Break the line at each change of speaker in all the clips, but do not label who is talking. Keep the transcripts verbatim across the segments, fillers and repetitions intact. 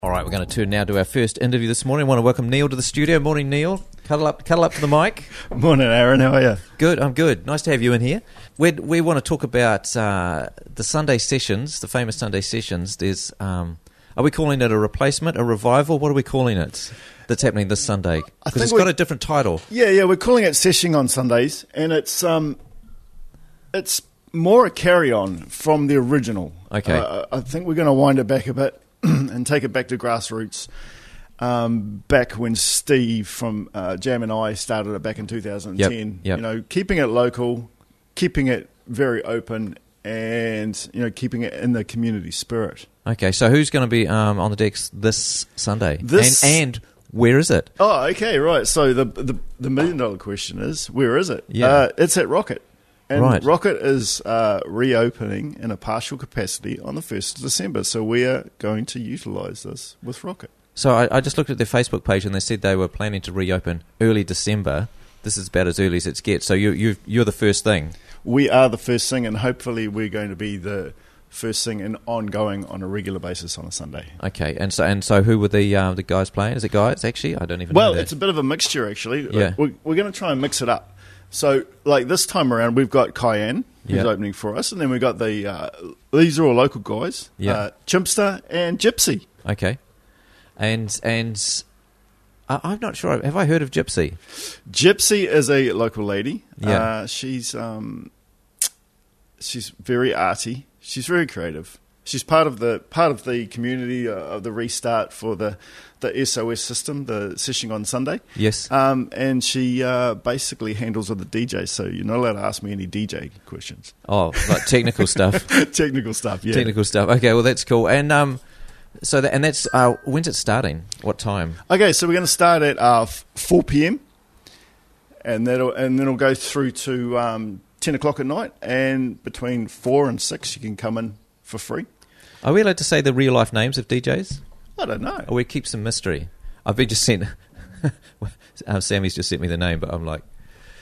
All right, we're going to turn now to our first interview this morning. I want to welcome Neil to the studio. Morning, Neil. Cuddle up, cuddle up to the mic.
Morning, Aaron. How are you?
Good, I'm good. Nice to have you in here. we we want to talk about uh, the Sunday sessions, the famous Sunday sessions. There's, um, are we calling it a replacement, a revival? What are we calling it that's happening this Sunday? Because it's got a different title.
Yeah, yeah, we're calling it Seshing on Sundays, and it's um, it's more a carry-on from the original.
Okay.
Uh, I think we're going to wind it back a bit and take it back to grassroots. Um, back when Steve from uh, Jam and I started it back in two thousand ten.
Yep, yep.
You know, keeping it local, keeping it very open, and you know, keeping it in the community spirit.
Okay, so who's going to be um, on the decks this Sunday?
This
and, and where is it?
Oh, okay, right. So the the, the million dollar question is, where is it?
Yeah.
Uh, it's at Rocket. And
Right.
Rocket is uh, reopening in a partial capacity on the first of December. So we are going to utilise this with Rocket.
So I, I just looked at their Facebook page and they said they were planning to reopen early December. This is about as early as it gets. So you, you, you're the first thing.
We are the first thing, and hopefully we're going to be the first thing and ongoing on a regular basis on a Sunday.
Okay, and so and so who were the uh, the guys playing? Is it guys, actually? I don't even
Well,
know that.
it's a bit of a mixture, actually.
Yeah.
We're, we're going to try and mix it up. So, like this time around, we've got Cayenne, who's
Yeah.
opening for us, and then we've got the, uh, these are all local guys,
Yeah.
uh, Chimpster and Gypsy.
Okay. And and I, I'm not sure. Have I heard of Gypsy?
Gypsy is a local lady.
Yeah.
Uh, she's um, she's very arty. She's very creative. She's part of the part of the community uh, of the restart for the, the S O S system, the Seshing on Sunday.
Yes.
Um, and she uh, basically handles all the D Js, so you're not allowed to ask me any D J questions.
Oh, like technical stuff.
Technical stuff, yeah.
Technical stuff. Okay, well that's cool. And um, so that, and that's uh, when's it starting? What time?
Okay, so we're going to start at uh, four p.m. and that'll and then it'll go through to um, ten o'clock at night. And between four and six, you can come in for free.
Are we allowed to say the real life names of D Js?
I don't know.
Or we keep some mystery? I've been just sent. um, Sammy's just sent me the name, but I'm like.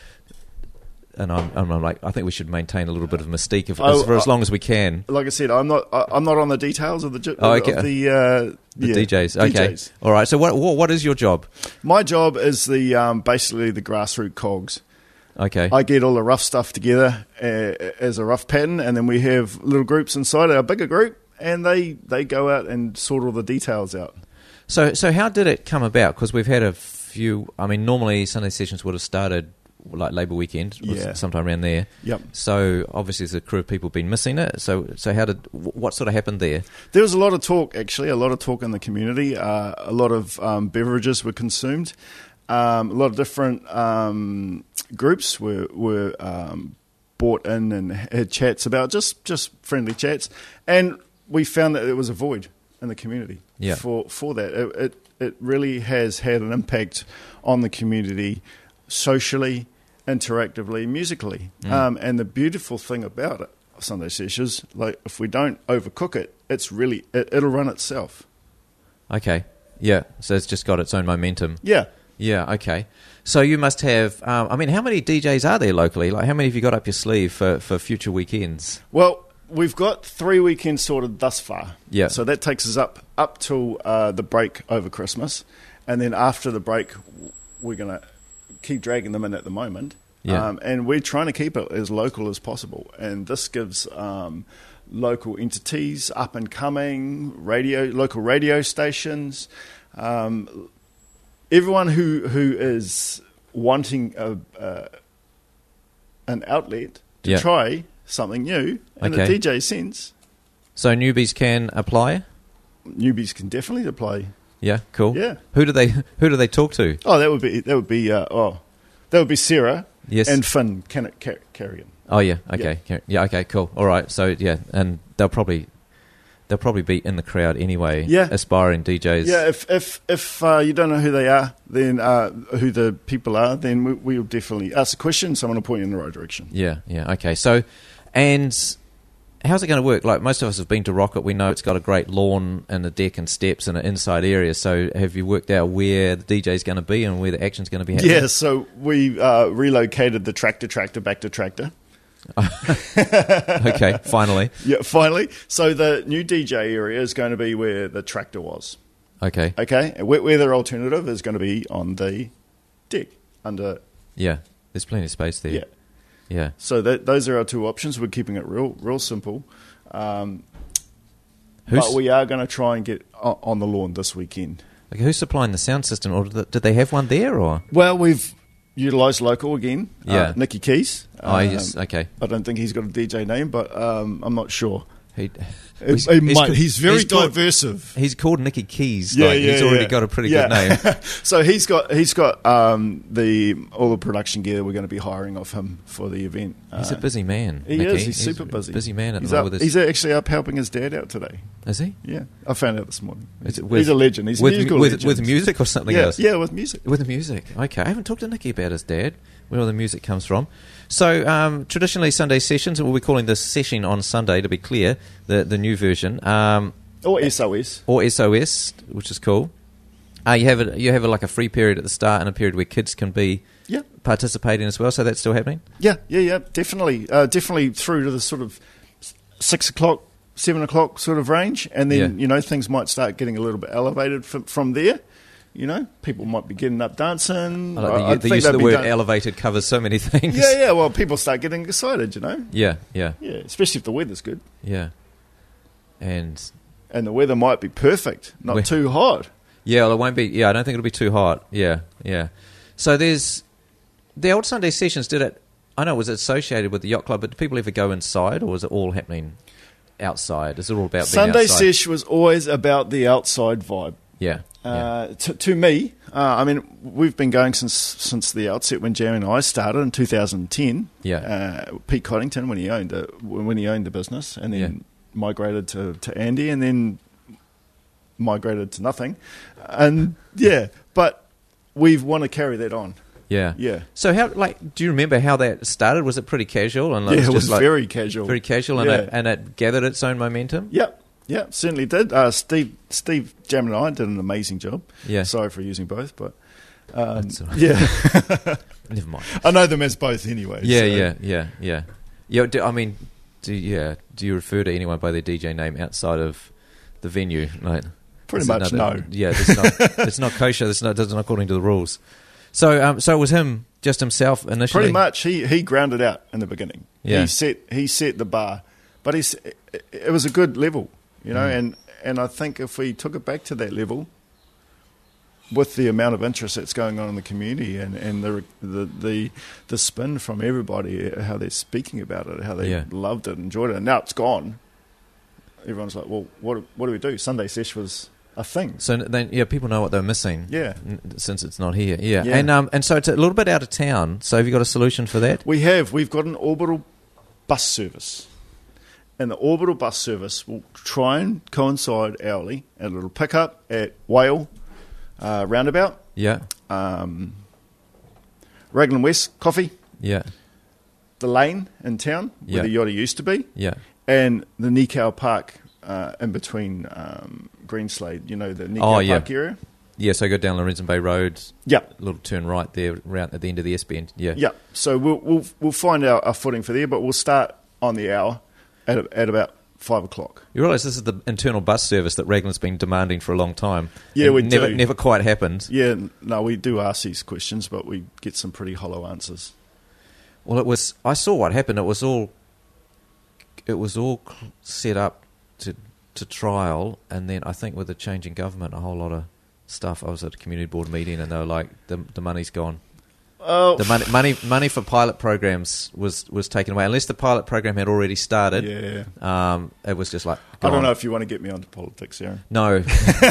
And I'm, I'm like, I think we should maintain a little bit of mystique if,
Oh,
for as
uh,
long as we can.
Like I said, I'm not. I, I'm not on the details of the ju-
Oh, okay.
of the uh,
The
yeah,
D Js. Okay.
D Js.
All right. So what, what what is your job?
My job is the um, basically the grassroots cogs.
Okay.
I get all the rough stuff together uh, as a rough pattern, and then we have little groups inside our bigger group, and they, they go out and sort all the details out.
So so how did it come about? Because we've had a few. I mean, normally Sunday sessions would have started like Labour weekend, or
Yeah.
sometime around there.
Yep.
So obviously, there's a crew of people been missing it. So so how did what sort of happened there?
There was a lot of talk, actually, a lot of talk in the community. Uh, a lot of um, beverages were consumed. Um, a lot of different um, groups were were um, brought in and had chats about just, just friendly chats, and we found that there was a void in the community
Yeah.
for for that. It, it it really has had an impact on the community socially, interactively, musically,
Mm.
um, and the beautiful thing about it, Sunday sessions, like if we don't overcook it, it's really it, it'll run itself.
Okay. Yeah. So it's just got its own momentum.
Yeah.
Yeah, okay. So you must have, um, I mean, how many D Js are there locally? Like, how many have you got up your sleeve for, for future weekends?
Well, we've got three weekends sorted thus far.
Yeah.
So that takes us up up till uh, the break over Christmas, and then after the break, we're going to keep dragging them in at the moment.
Yeah.
Um, and we're trying to keep it as local as possible, and this gives um, local entities, up and coming radio, local radio stations. Um, Everyone who, who is wanting a, uh, an outlet to
Yeah.
try something new in
Okay.
a D J sense,
So newbies can apply?
newbies can definitely apply.
Yeah, cool.
Yeah.
Who do they who do they talk to?
Oh, that would be that would be uh, oh, that would be Sarah
Yes.
and Finn Can- Car- Carrigan.
Oh yeah, okay. Yeah. yeah, okay, cool. All right. So yeah, and they'll probably they'll probably be in the crowd anyway,
Yeah.
aspiring D Js.
Yeah, if if if uh, you don't know who they are, then uh, who the people are, then we, we'll definitely ask a question. Someone will point you in the right direction.
Yeah, yeah, okay. So, and how's it going to work? Like, most of us have been to Rocket. We know it's got a great lawn and a deck and steps and an inside area. So have you worked out where the D J's going to be and where the action's going to be happening?
Yeah, so we uh, relocated the tractor tractor back to tractor.
Okay, finally.
Yeah, finally. So the new D J area is going to be where the tractor was.
Okay.
Okay, where, where their alternative is going to be on the deck under.
Yeah. There's plenty of space there.
Yeah.
Yeah.
So that, those are our two options. We're keeping it real, real simple. Um,
Who's,
but we are going to try and get o- on the lawn this weekend.
okay, who's supplying the sound system, or did did they have one there, or?
Well, we've utilised local again.
Yeah.
Uh, Nicky Keys.
Oh,
Um,
yes. Okay.
I don't think he's got a D J name, but um, I'm not sure.
He,
He,
he's,
he
he's
might.
co-
He's very
he's called-
diversive.
He's called Nicky Keys.
Yeah,
like,
yeah,
he's already
yeah.
got a pretty
Yeah.
good name.
So he's got he's got um, the all the production gear we're going to be hiring off him for the event.
He's
Uh,
a busy man.
He
Nicky.
is. He's super busy.
Busy man at
he's
the
up,
moment with his.
He's actually up helping his dad out today.
Is he?
Yeah, I found out this morning.
Is
He's,
it with-
he's a legend. He's a
with,
musical
with,
legend.
with music or something
yeah,
else?
yeah, with music.
With the music. Okay. I haven't talked to Nicky about his dad, where all the music comes from. So, um, traditionally, Sunday sessions, we'll be calling this session on Sunday, to be clear, the, the new version, um,
Or S O S.
or S O S, which is cool. Uh, you have a, you have a, like a free period at the start and a period where kids can be
Yeah,
participating as well, so that's still happening?
yeah, yeah, yeah. Definitely, uh, definitely through to the sort of six o'clock, seven o'clock sort of range, and then
Yeah.
you know things might start getting a little bit elevated from, from there. You know, people might be getting up dancing.
I like
I-
the,
I
the
think
use of
they'd
the
be
word
dan-
elevated covers so many things.
Yeah, yeah. Well, people start getting excited. You know.
Yeah, yeah,
Yeah, especially if the weather's good,
yeah. And,
and the weather might be perfect, not
We-
too hot.
yeah, well, it won't be, yeah, I don't think it'll be too hot. Yeah, yeah. So there's, the old Sunday sessions, did it, I know it was associated with the yacht club, but did people ever go inside, or was it all happening outside? Is it all about being
Sunday
outside?
sesh was always about the outside vibe.
Yeah, yeah.
Uh, to, to me, uh, I mean, we've been going since since the outset when Jam and I started in two thousand ten.
Yeah.
Uh, Pete Coddington when he owned it, when he owned the business, and then
Yeah.
migrated to, to Andy, and then migrated to nothing. And yeah, but we want to carry that on.
Yeah.
Yeah,
So how, like, do you remember how that started? Was it pretty casual? And
yeah, it
just
was
like
very casual.
very casual, and,
Yeah.
it, and it gathered its own momentum?
Yep. Yeah, certainly did. Uh, Steve, Steve Jam and I did an amazing job.
Yeah.
Sorry for using both, but um,
That's all right.
yeah,
Never mind.
I know them as both anyway.
Yeah,
so-
yeah, yeah, yeah. Yeah, do, I mean, do, yeah, do you refer to anyone by their D J name outside of the venue? Like,
Pretty
is
much
it
no.
Yeah, it's not, it's not kosher. It's not, it's not according to the rules. So, um, so it was him, just himself initially?
Pretty much, he he grounded out in the beginning.
Yeah.
He set he set the bar, but he's it, it was a good level, you know.
Mm.
And and I think if we took it back to that level, with the amount of interest that's going on in the community and and the the the, the spin from everybody, how they're speaking about it, how they
Yeah.
loved it, enjoyed it, and now it's gone. Everyone's like, well, what what do we do? Sunday sesh was a thing.
So then, yeah, people know what they're missing.
Yeah.
n- Since it's not here. Yeah.
Yeah.
And um, and so it's a little bit out of town. So have you got a solution for that?
We have. We've got an orbital bus service. And the orbital bus service will try and coincide hourly, and it'll pick up at Whale uh, Roundabout,
Yeah.
um, Raglan West Coffee,
Yeah.
the Lane in town, where
Yeah.
the Yotta used to be,
Yeah.
and the Nikau Park uh, in between um, Greenslade, you know, the Nikau
Oh, yeah.
Park area.
Yeah. So go down Lorenzen Bay Road,
Yep.
a little turn right there, around at the end of the S B N. Yeah.
Yeah, so we'll we'll we'll find our, our footing for there, but we'll start on the hour at at about five o'clock.
You realise this is the internal bus service that Raglan's been demanding for a long time.
Yeah,
and
we
never,
do.
Never quite happened.
Yeah, no, we do ask these questions, but we get some pretty hollow answers.
Well, it was. I saw what happened. It was all. It was all cl- set up to to trial, and then I think with the change in government, a whole lot of stuff. I was at a community board meeting, and they were like, "the the money's gone.
Oh,
The money money money for pilot programs was was taken away. Unless the pilot program had already started.
yeah.
Um, it was just like.
I don't
gone.
know if you want to get me onto politics, Aaron.
No.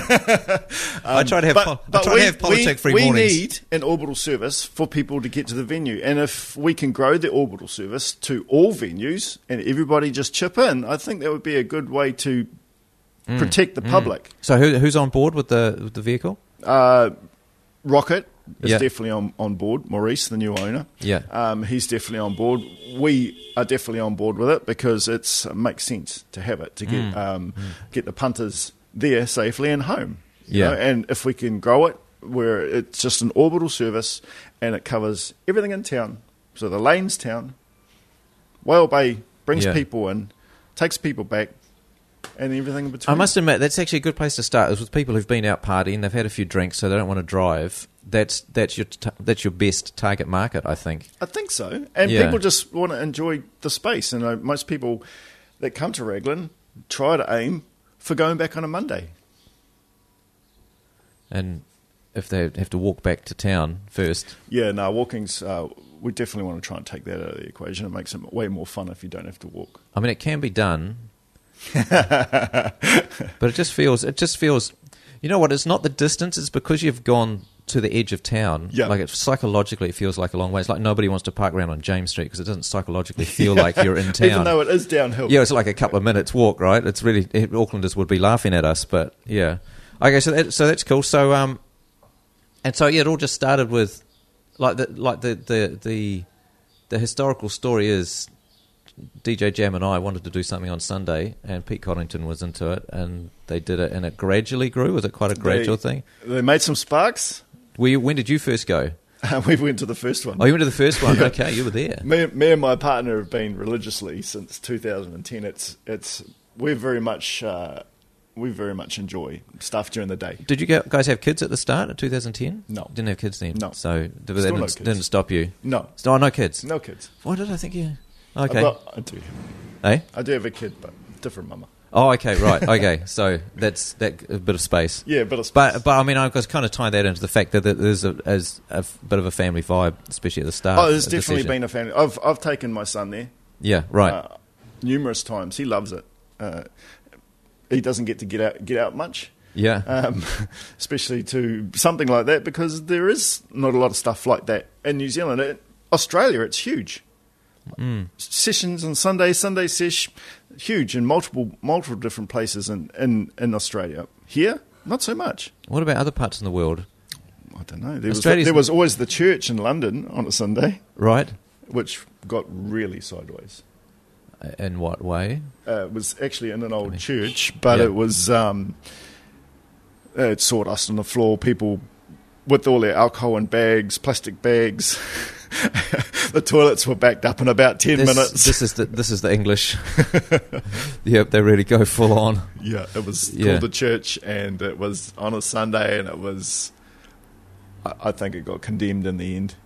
I try to have.
But,
pol- I
but
try
we,
to have politic free
we,
mornings.
We need an orbital service for people to get to the venue, and if we can grow the orbital service to all venues and everybody just chip in, I think that would be a good way to
Mm,
protect the
mm.
public.
So who, who's on board with the with the vehicle?
Uh, Rocket is
Yeah.
definitely on, on board. Maurice, the new owner,
Yeah.
um, he's definitely on board. We are definitely on board with it because it's, it makes sense to have it to get
Mm.
um, get the punters there safely and home. you
Yeah.
know, and if we can grow it where it's just an orbital service and it covers everything in town, so the lanes town, Whale Bay brings
Yeah.
people in, takes people back, and everything in between.
I must admit, that's actually a good place to start. Is with people who've been out partying, they've had a few drinks, so they don't want to drive. That's that's your t- that's your best target market, I think.
I think so, and
Yeah.
people just want to enjoy the space. And uh, most people that come to Raglan try to aim for going back on a Monday.
And if they have to walk back to town first,
Yeah, no, walking's. Uh, we definitely want to try and take that out of the equation. It makes it way more fun if you don't have to walk.
I mean, it can be done, but it just feels it just feels. You know what? It's not the distance. It's because you've gone to the edge of town.
Yeah.
Like it, psychologically, it feels like a long way. It's like nobody wants to park around on James Street because it doesn't psychologically feel like you're in town.
Even though it is downhill.
Yeah, it's like a couple of minutes walk, right? It's really it, Aucklanders would be laughing at us, but yeah. Okay, so that, so that's cool. So um, and so yeah, it all just started with like the like the the the, the historical story is D J Jam and I wanted to do something on Sunday, and Pete Coddington was into it, and they did it, and it gradually grew. Was it quite a gradual
They-
thing?
They made some sparks.
Were you, when did you first go?
we went to the first one.
Oh, you went to the first one. Okay, you were there.
Me, me and my partner have been religiously since two thousand ten. It's it's we're very much uh, we very much enjoy stuff during the day.
Did you go- guys have kids at the start of two thousand ten?
No.
Didn't have kids then?
No.
So did, that
Still no
didn't,
kids.
didn't stop you?
No,
Oh, no kids?
no kids.
Why did I think you...
I've
Okay.
got- I do.
Eh?
I do have a kid, but different mama.
Oh, okay, right. Okay, so that's that a bit of space.
Yeah, but it's
But, but I mean, I was kind of tying that into the fact that there's a, as a f- bit of a family vibe, especially at the start.
oh, there's
of the
definitely
session.
been a family. I've I've taken my son there
Yeah, right.
uh, numerous times. He loves it. Uh, he doesn't get to get out get out much.
yeah.
um, especially to something like that, because there is not a lot of stuff like that in New Zealand. It, Australia, it's huge.
Mm.
Sessions on Sunday, Sunday sesh, huge in multiple multiple different places in, in, in Australia. Here, not so much.
What about other parts in the world?
I don't know. There was,
Australia's-
there was always the church in London on a Sunday,
Right.
which got really sideways.
In what way?
Uh, it was actually in an old church, but
Yeah.
it was um, uh, it sawdust on the floor. People with all their alcohol in bags, plastic bags. The toilets were backed up in about ten
This,
minutes.
this is the this is the English. Yep, they really go full on.
Yeah, it was
Yeah.
called the church, and it was on a Sunday, and it was. I, I think it got condemned in the end.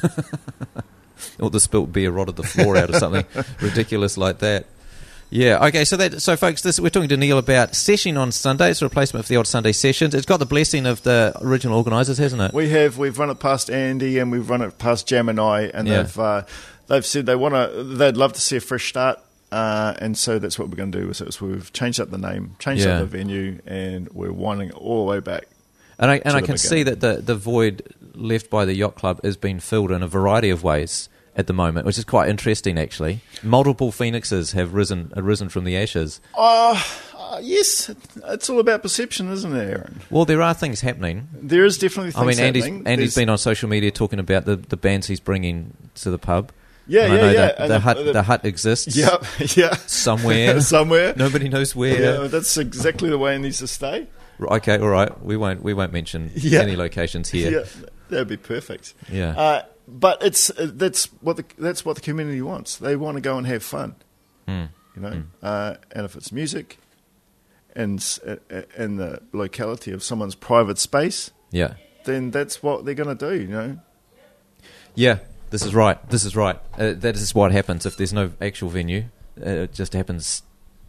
Or the spilt beer rotted the floor out or something ridiculous like that. Yeah, okay, so that so folks, this we're talking to Neil about session on Sunday. It's a replacement for the old Sunday sessions. It's got the blessing of the original organisers, hasn't it?
We have we've run it past Andy, and we've run it past Jam and I, and
Yeah.
they've uh, they've said they want to. They'd love to see a fresh start, uh, and so that's what we're going to do. So, so we've changed up the name, changed
Yeah.
up the venue, and we're winding it all the way back.
And I and
to
I
the
can see
beginning.
that the the void left by the yacht club is being filled in a variety of ways at the moment, which is quite interesting actually. Multiple phoenixes have risen arisen from the ashes.
Uh, uh, yes, it's all about perception, isn't it, Aaron?
Well, there are things happening.
There is definitely things
I mean, Andy's
happening.
Andy's
There's-
been on social media talking about the, the bands he's bringing to the pub.
Yeah,
And I
yeah,
know
yeah.
that
And
the,
the-
hut
the-
the hut exists.
Yeah, yeah.
Somewhere.
Somewhere.
Nobody knows where.
Yeah, that's exactly the way it needs to stay.
Okay, all right. We won't we won't mention
Yeah.
any locations here.
Yeah, that'd be perfect.
Yeah.
Uh, but it's uh, that's what the that's what the community wants. They want to go and have fun,
Mm.
you know.
Mm.
Uh, and if it's music, and s- uh, uh, in the locality of someone's private space,
Yeah.
then that's what they're going to do. You know.
Yeah. This is right. This is right. Uh, that is what happens if there's no actual venue. Uh, it just happens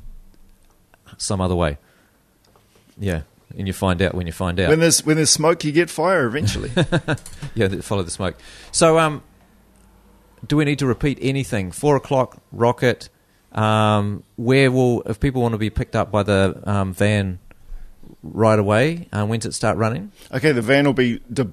some other way. Yeah. And you find out when you find out.
When there's when there's smoke, you get fire eventually.
Yeah, th- follow the smoke. So, um, do we need to repeat anything? Four o'clock, Rocket. Um, where will, if people want to be picked up by the um, van right away, uh, when does it start running?
Okay, the van will be de-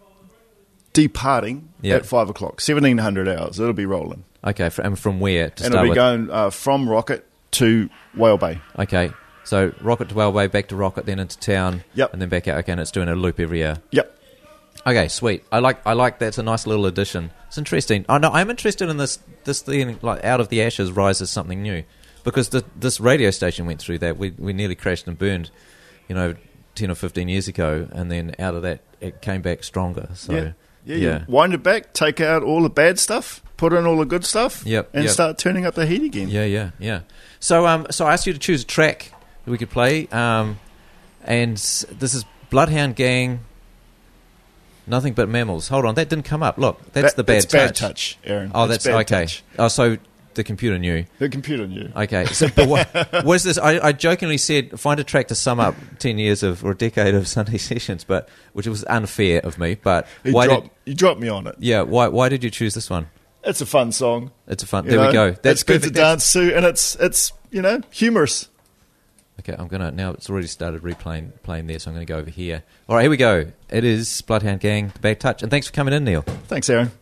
departing
Yeah.
at five o'clock, seventeen hundred hours. It'll be rolling,
Okay, fr- and from where to
and
start
it'll be
with?
going uh, from Rocket to Whale Bay.
Okay, so Rocket to Whale Bay, back to Rocket, then into town,
Yep.
and then back out. Okay, and it's doing a loop every hour.
Yep.
Okay, sweet. I like I like that's a nice little addition. It's interesting. I know I'm interested in this this thing like out of the ashes rises something new, because the, this radio station went through that. We we nearly crashed and burned, you know, ten or fifteen years ago, and then out of that it came back stronger. So
Yeah. Yeah,
yeah.
You wind it back, take out all the bad stuff, put in all the good stuff,
Yep,
and
yep.
start turning up the heat again.
Yeah, yeah, yeah. So, um, so I asked you to choose a track that we could play. Um, and s- this is Bloodhound Gang, Nothing But Mammals. Hold on, that didn't come up. Look, that's
That-
the bad
it's
touch.
bad touch, Aaron.
Oh,
It's
that's
bad
okay.
touch.
Oh, so the computer knew.
The computer knew.
Okay, so but what, what is this? I, I jokingly said find a track to sum up ten years of or a decade of Sunday sessions, but which was unfair of me. But
You
why
dropped,
did
you dropped me on it.
yeah? Why why did you choose this one?
It's a fun song.
It's a fun.
you
There
know?
we go.
That's good to
perfect. That's-
dance to, and it's it's you know humorous.
Okay, I'm gonna now. It's already started replaying playing there, so I'm gonna go over here. All right, here we go. It is Bloodhound Gang, The Bad Touch, and thanks for coming in, Neil.
Thanks, Aaron.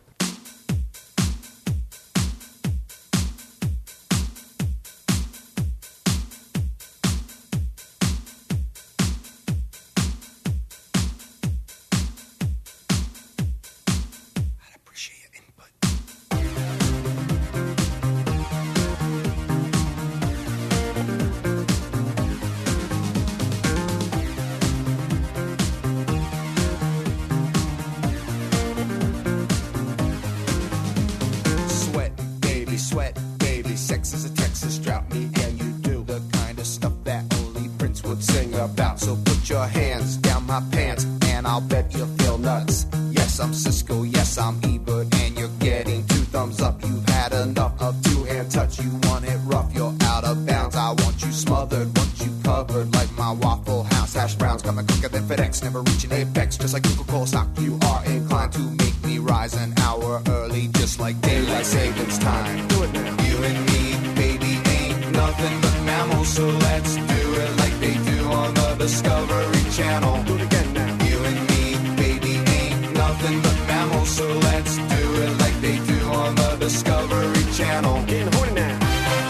Sweat, baby, sweat, baby. Sex is a Texas drought. Me and you do the kind of stuff that only Prince would sing about. So put your hands down my pants, and I'll bet you'll feel nuts. Yes, I'm Cisco. Yes, I'm Ebert, and you're getting two thumbs up. You've had enough of two-hand touch. You want it rough, you're out of bounds. I want you smothered, want you covered like my Waffle House hash browns. Coming quicker than FedEx, never reaching apex. Just like Coca-Cola stock, you are inclined to make me rise an hour early, just like daylight savings time. Do it now. You and me, baby, ain't nothing but mammals, so let's do it like they do on the Discovery Channel. Do it again now. You and me, baby, ain't nothing but mammals, so let's do it like they do on the Discovery Channel. Getting horny now.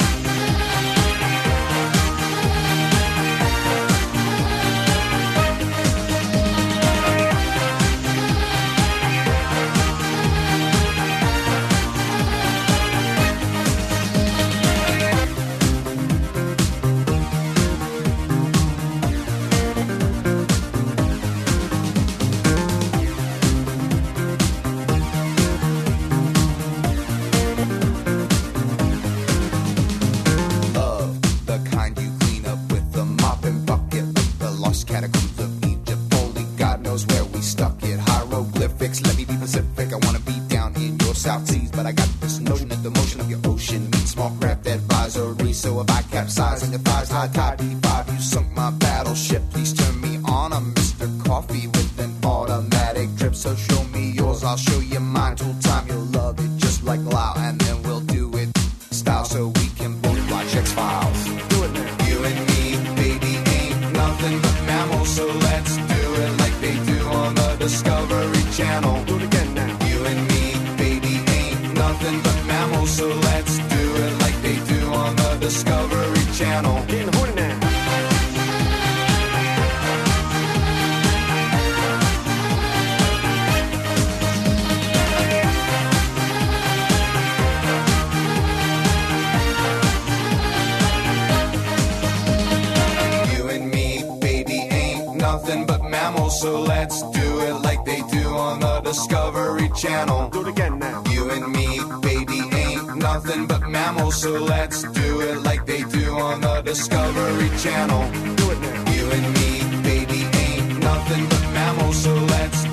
Of the kind you clean up with the mop and bucket, like the lost catacombs of Egypt. Only God knows where we stuck it. Hieroglyphics, let me be Pacific. I wanna be down in your South Seas, but I got this notion that the motion of your ocean means small craft advisory. So if I capsize on your thighs, high tide D five, you sunk my battleship. Please turn me on. I'm Mister Coffee with an automatic drip. So show me yours, I'll show you mine. Tool time, you'll love it just like Lao, and then we'll do it style so we can both watch X-Files. Do it now. You and me, baby, ain't nothing but mammals, so let's do it like they do on the Discovery Channel. Do it again now. You and me, baby, ain't nothing but mammals, so let's do it like they do on the Discovery Channel. Getting horny now. You and me, baby, ain't nothing but mammals, so let's do it like they do on the Discovery Channel. Do it again now. You and me, baby, ain't nothing but mammals, so let's do it like they do on the Discovery Channel. Do it now. You and me, baby, ain't nothing but mammals, so let's